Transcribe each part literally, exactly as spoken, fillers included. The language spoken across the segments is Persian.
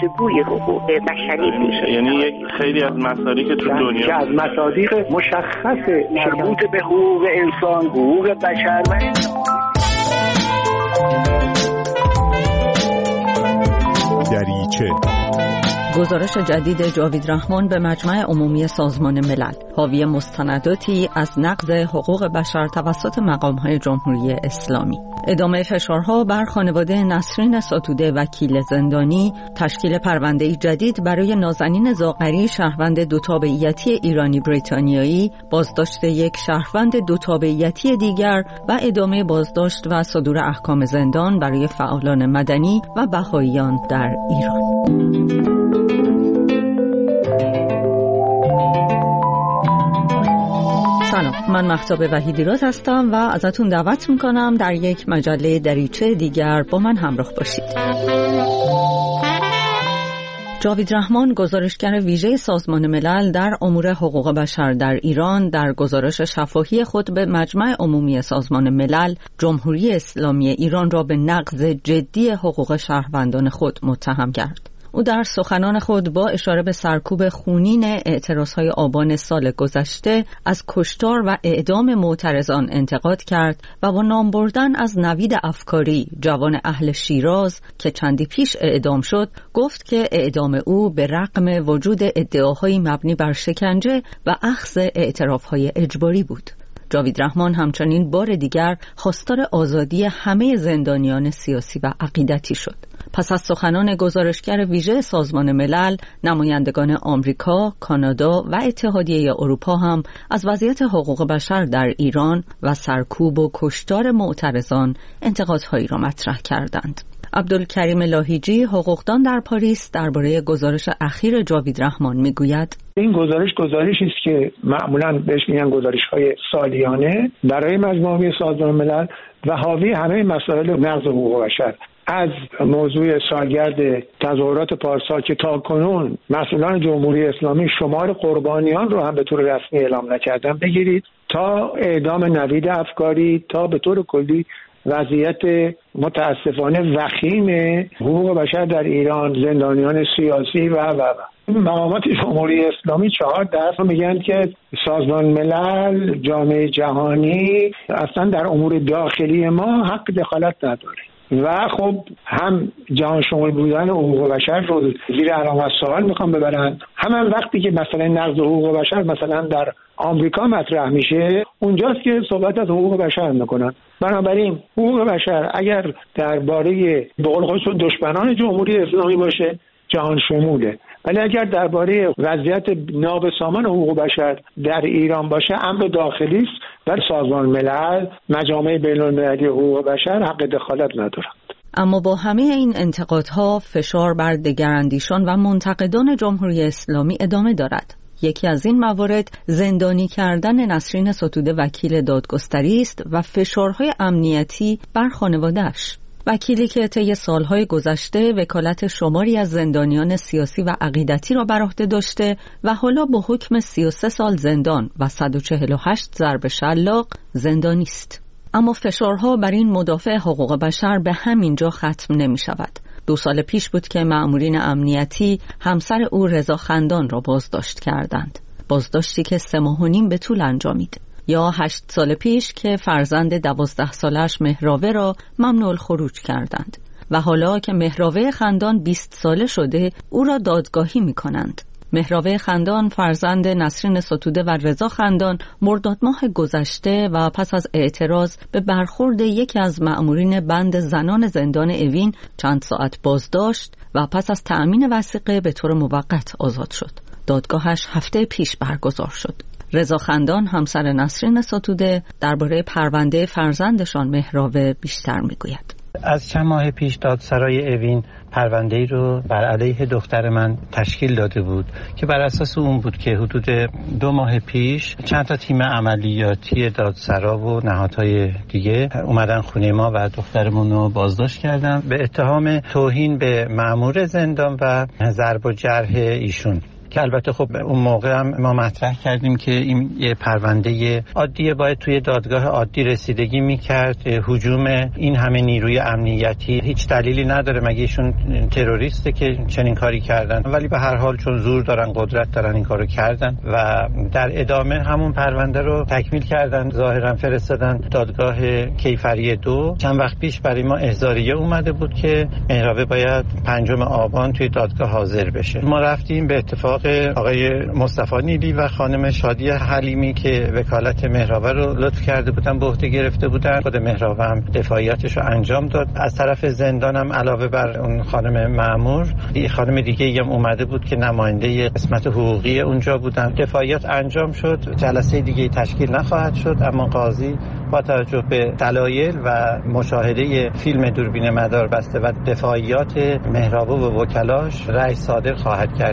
بازگوی حقوق بشری میشه. یعنی یک خیلی از مصادیق که تو دنیا که از مصادیق مشخص مربوط به حقوق انسان، حقوق بشر و دریچه. گزارش جدید جاوید رحمان به مجمع عمومی سازمان ملل حاوی مستنداتی از نقض حقوق بشر توسط مقام‌های جمهوری اسلامی. ادامه فشارها بر خانواده نسرین ستوده وکیل زندانی، تشکیل پرونده‌ای جدید برای نازنین زاغری شهروند دو تابعیتی ایرانی بریتانیایی، بازداشت یک شهروند دو تابعیتی دیگر و ادامه بازداشت و صدور احکام زندان برای فعالان مدنی و بهائیان در ایران. سلام، من مهتاب وحیدی‌راز هستم و ازتون دعوت میکنم در یک مجله دریچه دیگر با من همراه باشید. جاوید رحمان، گزارشگر ویژه سازمان ملل در امور حقوق بشر در ایران، در گزارش شفاهی خود به مجمع عمومی سازمان ملل جمهوری اسلامی ایران را به نقض جدی حقوق شهروندان خود متهم کرد. او در سخنان خود با اشاره به سرکوب خونین اعتراضهای آبان سال گذشته از کشتار و اعدام معترضان انتقاد کرد و با نام بردن از نوید افکاری، جوان اهل شیراز که چندی پیش اعدام شد، گفت که اعدام او به رغم وجود ادعاهای مبنی بر شکنجه و اخذ اعترافهای اجباری بود. جاوید رحمان همچنین بار دیگر خواستار آزادی همه زندانیان سیاسی و عقیدتی شد. پس از سخنان گزارشگر ویژه سازمان ملل، نمایندگان آمریکا، کانادا و اتحادیه اروپا هم از وضعیت حقوق بشر در ایران و سرکوب و کشتار معترضان انتقادهایی را مطرح کردند. عبدالکریم لاهیجی، حقوقدان در پاریس، درباره گزارش اخیر جاوید رحمان میگوید: این گزارش گزارشی است که معمولاً بهش میگن گزارش‌های سالیانه برای مجموعه سازمان ملل و حاوی همه مسائل نقض حقوق بشر، از موضوع سالگرد تظاهرات پارسال که تاکنون مسئولان جمهوری اسلامی شمار قربانیان رو هم به طور رسمی اعلام نکردن بگیرید، تا اعدام نوید افکاری، تا به طور کلی وضعیت متاسفانه وخیم حقوق بشر در ایران، زندانیان سیاسی و و و مقامات جمهوری اسلامی چهار دست میگن که سازمان ملل، جامعه جهانی اصلا در امور داخلی ما حق دخالت نداره و خب هم جهان شمول بودن حقوق بشر رو زیر علامت سوال میخوام ببرن، هم, هم وقتی که مثلا نقض حقوق بشر مثلا در آمریکا مطرح میشه، اونجاست که صحبت از حقوق بشر میکنن. بنابراین حقوق بشر اگر درباره به قول خودشون دشمنان جمهوری اسلامی باشه، جهان شموله، ولی اگر درباره وضعیت نابسامان حقوق بشر در ایران باشه، امر داخلی است و سازمان ملل، مجامع بین‌المللی حقوق بشر حق دخالت ندارند. اما با همه این انتقادها، فشار بر دگراندیشان و منتقدان جمهوری اسلامی ادامه دارد. یکی از این موارد زندانی کردن نسرین ستوده وکیل دادگستری است و فشارهای امنیتی بر خانواده‌اش. وکیلی که طی سالهای گذشته وکالت شماری از زندانیان سیاسی و عقیدتی را بر عهده داشته و حالا با حکم سی و سه سال زندان و صد و چهل و هشت ضرب شلاق زندانی است. اما فشارها بر این مدافع حقوق بشر به همین جا ختم نمی شود. دو سال پیش بود که مأمورین امنیتی همسر او رضا خندان را بازداشت کردند. بازداشتی که سه ماه و نیم به طول انجامید. یا هشت سال پیش که فرزند دوازده سالش مهراوه را ممنوع الخروج کردند و حالا که مهراوه خندان بیست ساله شده، او را دادگاهی می کنند. مهراوه خندان فرزند نسرین ستوده و رضا خندان مرداد ماه گذشته و پس از اعتراض به برخورد یکی از مأمورین بند زنان زندان اوین چند ساعت بازداشت و پس از تأمین وثیقه به طور موقت آزاد شد. دادگاهش هفته پیش برگزار شد. رضا خندان همسر نسرین ستوده درباره پرونده فرزندشان مهراوه بیشتر میگوید. از چند ماه پیش دادسرای اوین پرونده‌ای رو بر علیه دختر من تشکیل داده بود که بر اساس اون بود که حدود دو ماه پیش چند تا تیم عملیاتی دادسرا و نهادهای دیگه اومدن خونه ما و دخترمون رو بازداشت کردن به اتهام توهین به مأمور زندان و ضرب و جرح ایشون. که البته خب اون موقع هم ما مطرح کردیم که این یه پرونده عادیه، باید توی دادگاه عادی رسیدگی میکرد. هجوم این همه نیروی امنیتی هیچ دلیلی نداره، مگه ایشون تروریسته که چنین کاری کردن؟ ولی به هر حال چون زور دارن، قدرت دارن، این کارو کردن و در ادامه همون پرونده رو تکمیل کردن، ظاهرا فرستادن دادگاه کیفری دو. چند وقت پیش برای ما احضاریه اومده بود که مهرابه باید پنجم آبان توی دادگاه حاضر بشه. ما رفتیم به اتفاق آقای مصطفی نیلی و خانم شادی حلیمی که وکالت مهرابه رو لطف کرده بودن، به عهده گرفته بودن. خود مهرابه هم دفاعیاتش رو انجام داد. از طرف زندان هم علاوه بر اون خانم مأمور، یه خانم دیگه هم اومده بود که نماینده قسمت حقوقی اونجا بودن. دفاعیات انجام شد، جلسه دیگه تشکیل نخواهد شد، اما قاضی با توجه به دلایل و مشاهده فیلم دوربین مدار بسته و دفاعیات مهرابه و وکلاش رأی صادر خواهد کرد.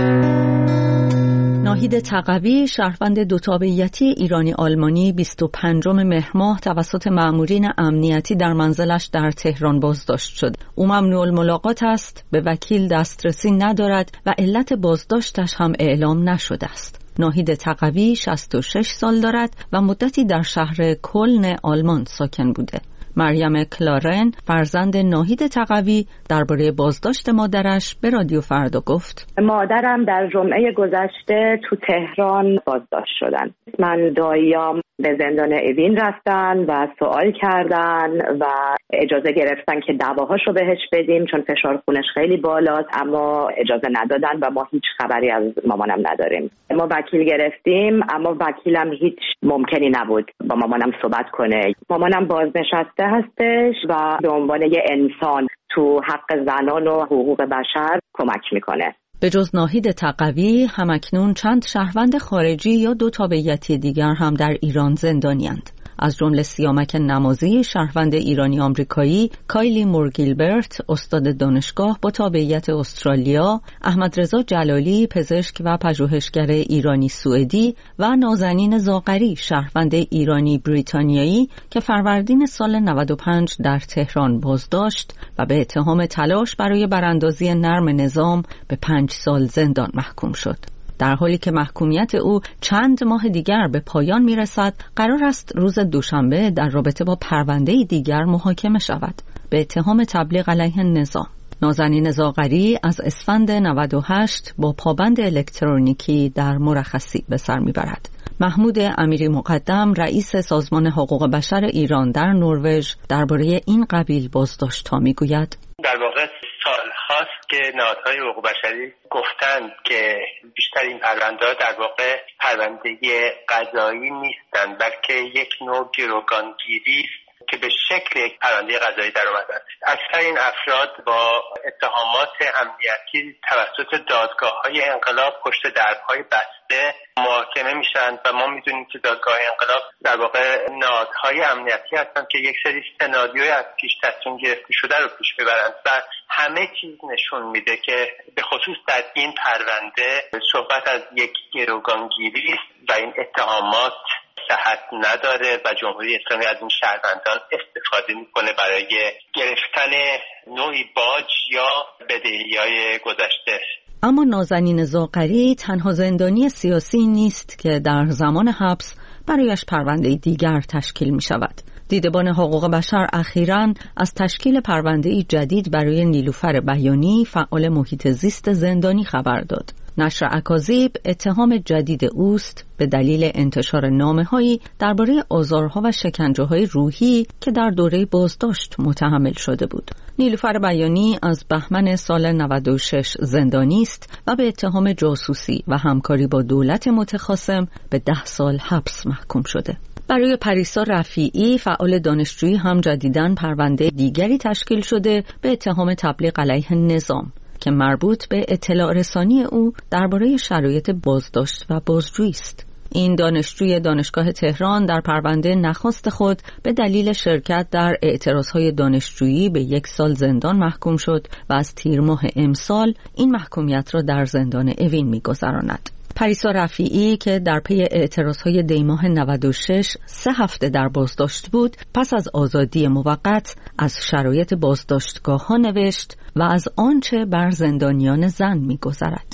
ناهید تقوی، شهروند دو تابعیتی ایرانی آلمانی، بیست و پنجم مهر ماه توسط مأمورین امنیتی در منزلش در تهران بازداشت شد. او ممنوع الملاقات است، به وکیل دسترسی ندارد و علت بازداشتش هم اعلام نشده است. ناهید تقوی شصت و شش سال دارد و مدتی در شهر کلن آلمان ساکن بوده. مریم کلارن، فرزند ناهید تقوی، درباره بازداشت مادرش به رادیو فردا گفت: مادرم در جمعه گذشته تو تهران بازداشت شدن. من داییام به زندان اوین رفتن و سوال کردن و اجازه گرفتن که دواهاشو بهش بدیم چون فشار خونش خیلی بالاست، اما اجازه ندادن و ما هیچ خبری از مامانم نداریم. ما وکیل گرفتیم اما وکیلم هیچ ممکنی نبود با مامانم صحبت کنه. مامانم بازنشسته هستش و به عنوان یه انسان تو حق زنان و حقوق بشر کمک میکنه. به جز ناهید تقوی، همکنون چند شهروند خارجی یا دو تابعیتی دیگر هم در ایران زندانی‌اند. از جمله سیامک نمازی، شهروند ایرانی آمریکایی، کایلی مورگیلبرت، استاد دانشگاه با تابعیت استرالیا، احمد رضا جلالی، پزشک و پژوهشگر ایرانی سوئدی و نازنین زاغری، شهروند ایرانی بریتانیایی که فروردین سال نود و پنج در تهران بازداشت و به اتهام تلاش برای براندازی نرم نظام به پنج سال زندان محکوم شد. در حالی که محکومیت او چند ماه دیگر به پایان میرسد، قرار است روز دوشنبه در رابطه با پرونده دیگر محاکمه شود به اتهام تبلیغ علیه نظام. نازنین زاغری از اسفند نود و هشت با پابند الکترونیکی در مرخصی به سر میبرد. محمود امیری مقدم، رئیس سازمان حقوق بشر ایران در نروژ، درباره این قبیل بازداشت‌ها میگوید: در واقع سال هاست که نهادهای حقوق بشری گفتند که بیشتر این پرونده‌ها در واقع پرونده قضایی نیستند، بلکه یک نوع گروگانگیری است که به شکل یک پرونده قضایی در اومدن. اکثر این افراد با اتهامات امنیتی توسط دادگاه‌های انقلاب پشت درهای بسته محاکمه میشن و ما میدونیم که دادگاه انقلاب در واقع نهادهای امنیتی هستن که یک سری سناریوی از پیش تصمیم گرفته شده رو پیش میبرند و همه چیز نشون میده که به خصوص در این پرونده صحبت از یک گروگانگیری و این اتهامات صحت نداره و جمهوری اسلامی از این شهروندان استفاده میکنه برای گرفتن نوعی باج یا بدهی‌های گذشته. اما نازنین زاغری تنها زندانی سیاسی نیست که در زمان حبس برایش پرونده دیگر تشکیل می شود. دیدبان حقوق بشر اخیراً از تشکیل پرونده جدید برای نیلوفر بیانی، فعال محیط زیست زندانی خبر داد. نشر اکاذیب اتهام جدید اوست به دلیل انتشار نامه‌هایی درباره آزارها و شکنجه‌های روحی که در دوره بازداشت متحمل شده بود. نیلوفر بیانی از بهمن سال نود و شش زندانی است و به اتهام جاسوسی و همکاری با دولت متخاصم به ده سال حبس محکوم شده. برای پریسا رفیعی، فعال دانشجویی، هم جدیداً پرونده دیگری تشکیل شده به اتهام تبلیغ علیه نظام که مربوط به اطلاع رسانی او درباره شرایط بازداشت و بازجویی است. این دانشجوی دانشگاه تهران در پرونده نخست خود به دلیل شرکت در اعتراضهای دانشجویی به یک سال زندان محکوم شد و از تیر ماه امسال این محکومیت را در زندان اوین می‌گذراند. پریسا رفیعی که در پی اعتراضهای دیماه نود و شش سه هفته در بازداشت بود، پس از آزادی موقت از شرایط بازداشتگاه ها نوشت و از آنچه بر زندانیان زن می‌گذرد.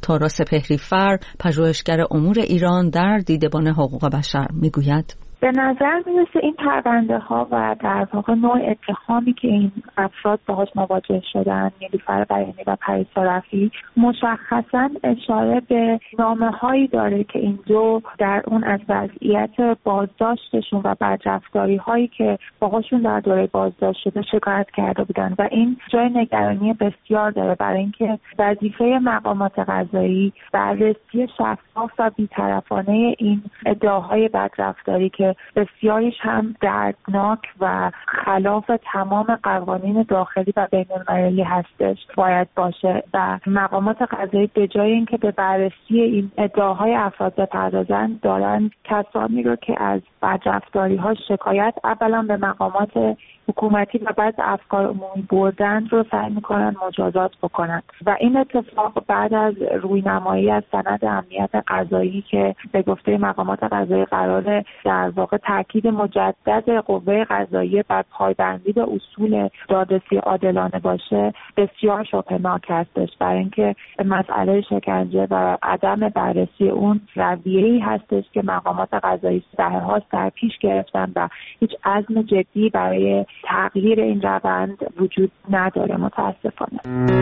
تارا سپهری‌فر، پژوهشگر امور ایران در دیدبان حقوق بشر میگوید: به نظر میرسه این پرونده ها و در واقع نوع اتهامی که این افراد باهاش مواجه شدن، نیلوفر بیانی و پریسا رفیعی، مشخصا اشاره به نامه هایی داره که این دو در اون از وضعیت بازداشتشون و بدرفتاری هایی که باهاشون در دوره بازداشت شده شکایت کرده بودن و این جای نگرانی بسیار داره، برای اینکه وظیفه مقامات قضایی بررسی شفاف و بی‌طرفانه این ادعاهای بدرفتاری که بسیاریش هم دردناک و خلاف تمام قوانین داخلی و بین‌المللی هستش باید باشه و مقامات قضایی به جای اینکه به بررسی این ادعاهای افراد بپردازن، دارن کسانی رو که از بدرفتاری‌ها شکایت اولا به مقامات حکومتی و بعد افکار عمومی بردن رو سعی میکنن مجازات بکنن و این اتفاق بعد از روینمایی از سند امنیت قضایی که به گفته مقامات قضایی قراره در واقع تاکید مجدد قوه قضاییه بر پایبندی به اصول دادرسی عادلانه باشه، بسیار شبهه‌ناک هستش، برای اینکه مسئله شکنجه و عدم بررسی اون رویه‌ای هستش که مقامات قضایی سال‌هاست در پیش گرفتن و هیچ عزم جدی برای تغییر این روند وجود نداره متاسفانه.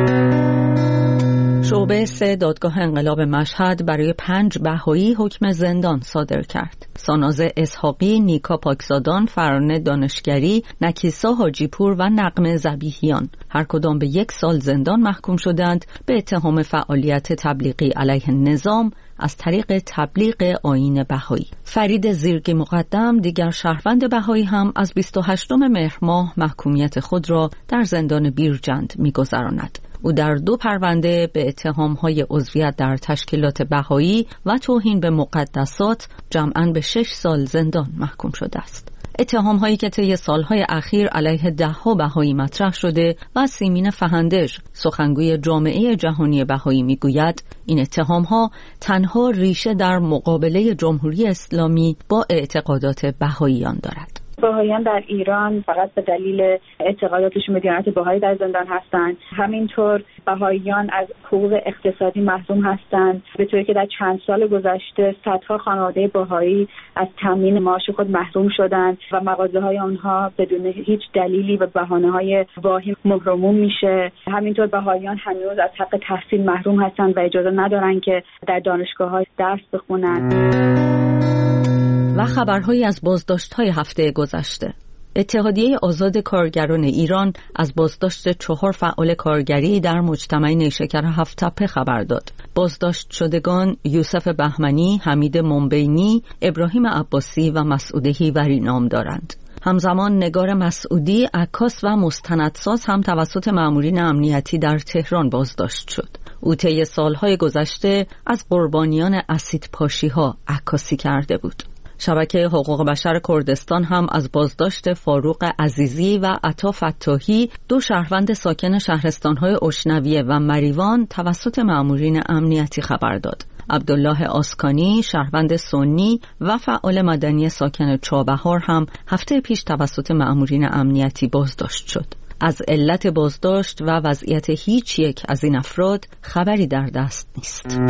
شعبه سه دادگاه انقلاب مشهد برای پنج بهایی حکم زندان صادر کرد. ساناز اسحاقی، نیکا پاکزادان، فرانه دانشگری، نکیسا حاجیپور و نغمه ذبیحیان هر کدام به یک سال زندان محکوم شدند به اتهام فعالیت تبلیغی علیه نظام از طریق تبلیغ آیین بهایی. فرید زیرگی مقدم، دیگر شهروند بهایی، هم از بیست و هشتم مهر ماه محکومیت خود را در زندان بیرجند می‌گذراند. او در دو پرونده به اتهام‌های عضویت در تشکیلات بهایی و توهین به مقدسات جمعاً به شش سال زندان محکوم شده است. اتهام‌هایی که طی سال‌های اخیر علیه ده‌ها بهایی مطرح شده و سیمین فهندش، سخنگوی جامعه جهانی بهایی، میگوید این اتهام‌ها تنها ریشه در مقابله جمهوری اسلامی با اعتقادات بهاییان دارد. بهاییان در ایران فقط به دلیل اعتقاداتشون به دیانت بهایی در زندان هستند. همینطور بهاییان از حقوق اقتصادی محروم هستند، به طوری که در چند سال گذشته صدها خانواده بهایی از تامین معاش خود محروم شدند و مغازه‌های آنها بدون هیچ دلیلی و بهانه‌های واهی مهرموم میشه. همینطور بهاییان هنوز از حق تحصیل محروم هستند و اجازه ندارن که در دانشگاه‌ها درس بخونند. و خبرهایی از بازداشت‌های هفته گذشته. اتحادیه آزاد کارگران ایران از بازداشت چهار فعال کارگری در مجتمع نیشکر هفت‌تپه خبر داد. بازداشت شدگان یوسف بهمنی، حمید منبینی، ابراهیم عباسی و مسعود هیوری نام دارند. همزمان نگار مسعودی، عکاس و مستندساز هم توسط مامورین امنیتی در تهران بازداشت شد. او طی سالهای گذشته از قربانیان اسیدپاشی‌ها عکاسی کرده بود. شبکه حقوق بشر کردستان هم از بازداشت فاروق عزیزی و عطا فتاحی، دو شهروند ساکن شهرستان‌های اشنویه و مریوان، توسط مامورین امنیتی خبر داد. عبدالله آسکانی، شهروند سنی و فعال مدنی ساکن چابهار هم هفته پیش توسط مامورین امنیتی بازداشت شد. از علت بازداشت و وضعیت هیچ یک از این افراد خبری در دست نیست.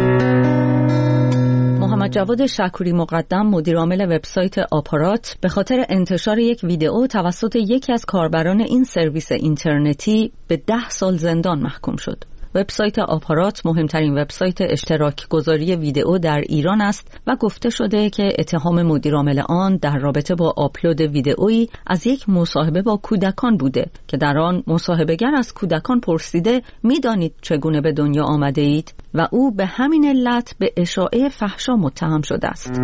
محمد جواد شکوری مقدم، مدیرعامل وبسایت آپارات، به خاطر انتشار یک ویدئو توسط یکی از کاربران این سرویس اینترنتی به ده سال زندان محکوم شد. وبسایت آپارات مهمترین وبسایت اشتراک گذاری ویدئو در ایران است و گفته شده که اتهام مدیرعامل آن در رابطه با آپلود ویدئویی از یک مصاحبه با کودکان بوده که در آن مصاحبه‌گر از کودکان پرسیده می‌دانید چگونه به دنیا آمده اید و او به همین علت به اشاعه فحشا متهم شده است.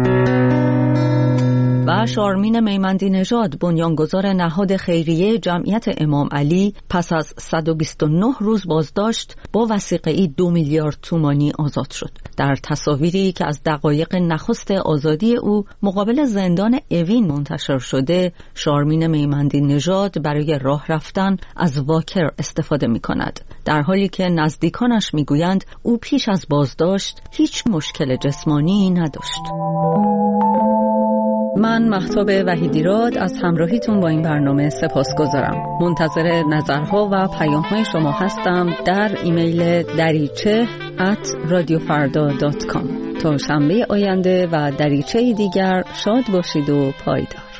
و شارمین میمندی نژاد، بنیانگذار نهاد خیریه جمعیت امام علی، پس از صد و بیست و نه روز بازداشت با وثیقه‌ای دو میلیارد تومانی آزاد شد. در تصاویری که از دقایق نخست آزادی او مقابل زندان اوین منتشر شده، شارمین میمندی نژاد برای راه رفتن از واکر استفاده می کند، در حالی که نزدیکانش می گویند او پیش از بازداشت هیچ مشکل جسمانی نداشت. من مهتاب وحیدیراد از همراهیتون با این برنامه سپاسگزارم. منتظر نظرها و پیام‌های شما هستم در ایمیل دریچه ات رادیو فردا دات کام. تا شنبه آینده و دریچه دیگر شاد باشید و پایدار.